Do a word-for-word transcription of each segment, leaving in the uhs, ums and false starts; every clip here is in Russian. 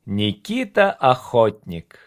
Никита Охотник.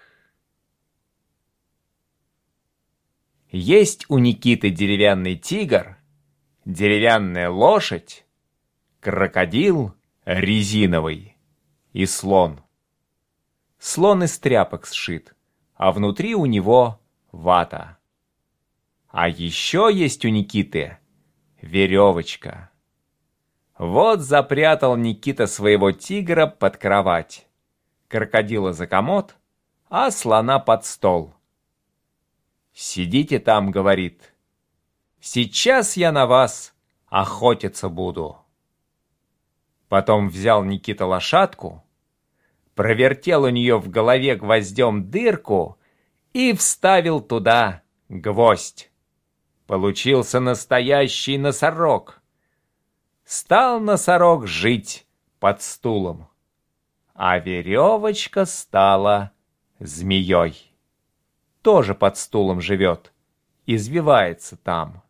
Есть у Никиты деревянный тигр, деревянная лошадь, крокодил резиновый и слон. Слон из тряпок сшит, а внутри у него вата. А еще есть у Никиты веревочка. Вот запрятал Никита своего тигра под кровать, крокодила за комод, а слона под стол. «Сидите там, — говорит, — сейчас я на вас охотиться буду». Потом взял Никита лошадку, провертел у нее в голове гвоздем дырку и вставил туда гвоздь. Получился настоящий носорог. Стал носорог жить под стулом, а веревочка стала змеей. Тоже под стулом живет, извивается там.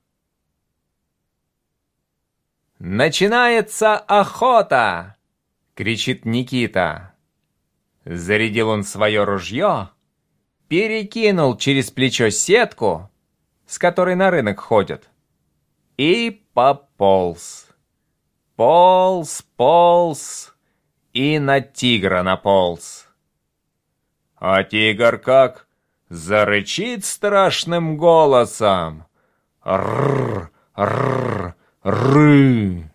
«Начинается охота!» — кричит Никита. Зарядил он свое ружье, перекинул через плечо сетку, с которой на рынок ходят, и пополз. Полз, полз и на тигра наполз. А тигр как зарычит страшным голосом: «Рррр, рррр, ры!»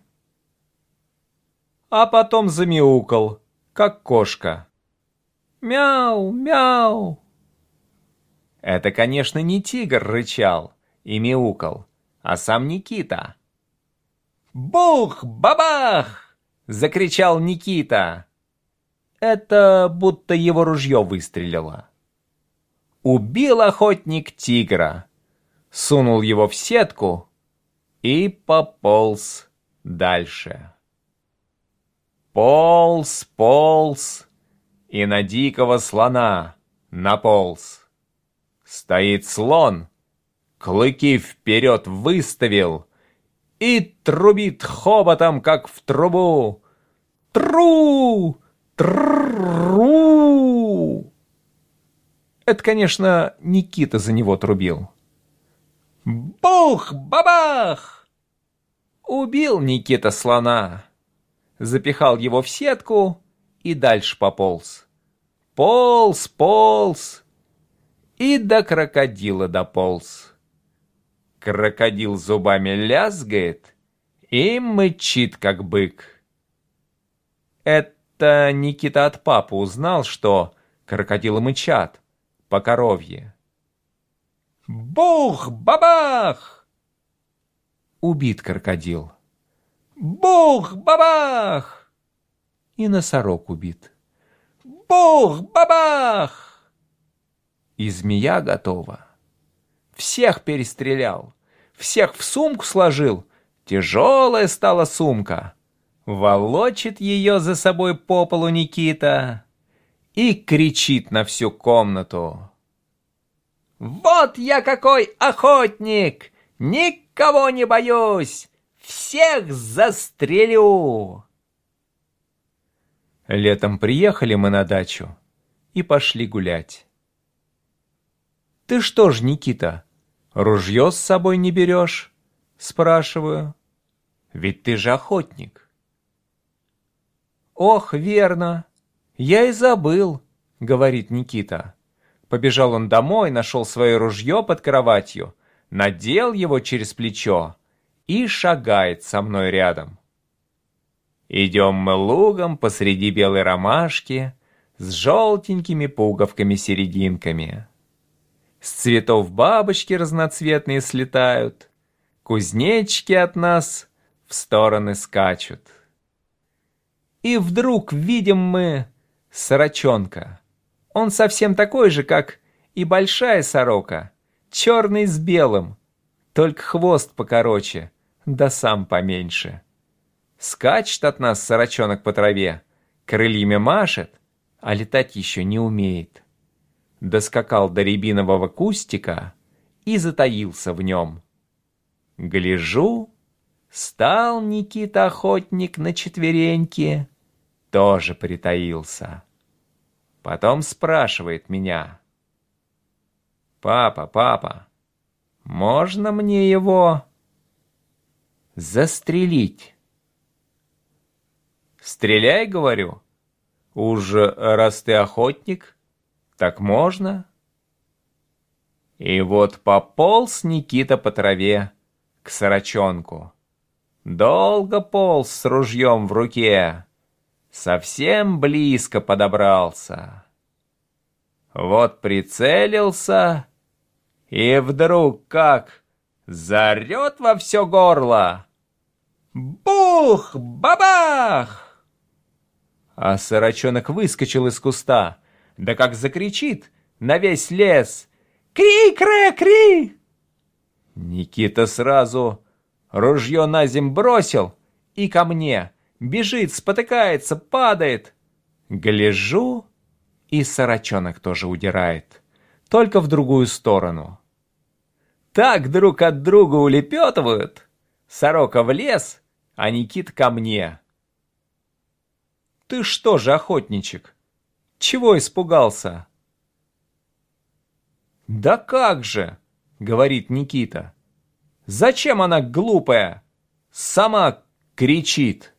А потом замяукал, как кошка. «Мяу, мяу!» Это, конечно, не тигр рычал и мяукал, а сам Никита. «Бух-бабах!» — закричал Никита. Это будто его ружье выстрелило. Убил охотник тигра, сунул его в сетку и пополз дальше. Полз, полз и на дикого слона наполз. Стоит слон, клыки вперед выставил и трубит хоботом, как в трубу. Тру! Тру! Это, конечно, Никита за него трубил. Бух-бабах! Убил Никита слона, запихал его в сетку и дальше пополз. Полз, полз и до крокодила дополз. Крокодил зубами лязгает и мычит, как бык. Это Никита от папы узнал, что крокодилы мычат по коровье. Бух-бабах! Убит крокодил. Бух-бабах! И носорог убит. Бух-бабах! И змея готова. Всех перестрелял, всех в сумку сложил. Тяжелая стала сумка. Волочит ее за собой по полу Никита и кричит на всю комнату: «Вот я какой охотник! Никого не боюсь! Всех застрелю!» Летом приехали мы на дачу и пошли гулять. «Ты что ж, Никита, ружье с собой не берешь?» — спрашиваю. «Ведь ты же охотник». «Ох, верно, я и забыл», — говорит Никита. Побежал он домой, нашел свое ружье под кроватью, надел его через плечо и шагает со мной рядом. Идем мы лугом посреди белой ромашки с желтенькими пуговками-серединками. С цветов бабочки разноцветные слетают, кузнечики от нас в стороны скачут. И вдруг видим мы сорочонка. Он совсем такой же, как и большая сорока, черный с белым, только хвост покороче, да сам поменьше. Скачет от нас сорочонок по траве, крыльями машет, а летать еще не умеет. Доскакал до рябинового кустика и затаился в нем. Гляжу, стал Никита Охотник на четвереньки, тоже притаился. Потом спрашивает меня: «Папа, папа, можно мне его застрелить?» «Стреляй, — говорю, — уж раз ты охотник, так можно». И вот пополз Никита по траве к сорочонку. Долго полз с ружьем в руке, совсем близко подобрался. Вот прицелился, и вдруг как заорет во все горло: «Бух! Бабах!» А сорочонок выскочил из куста, да как закричит на весь лес: «Кри-кре-кри!» Никита сразу ружье на земь бросил и ко мне бежит, спотыкается, падает. Гляжу, и сорочонок тоже удирает, только в другую сторону. Так друг от друга улепетывают. Сорока в лес, а Никита ко мне. «Ты что же, охотничек, чего испугался?» «Да как же!» — говорит Никита. «Зачем она, глупая, сама кричит?»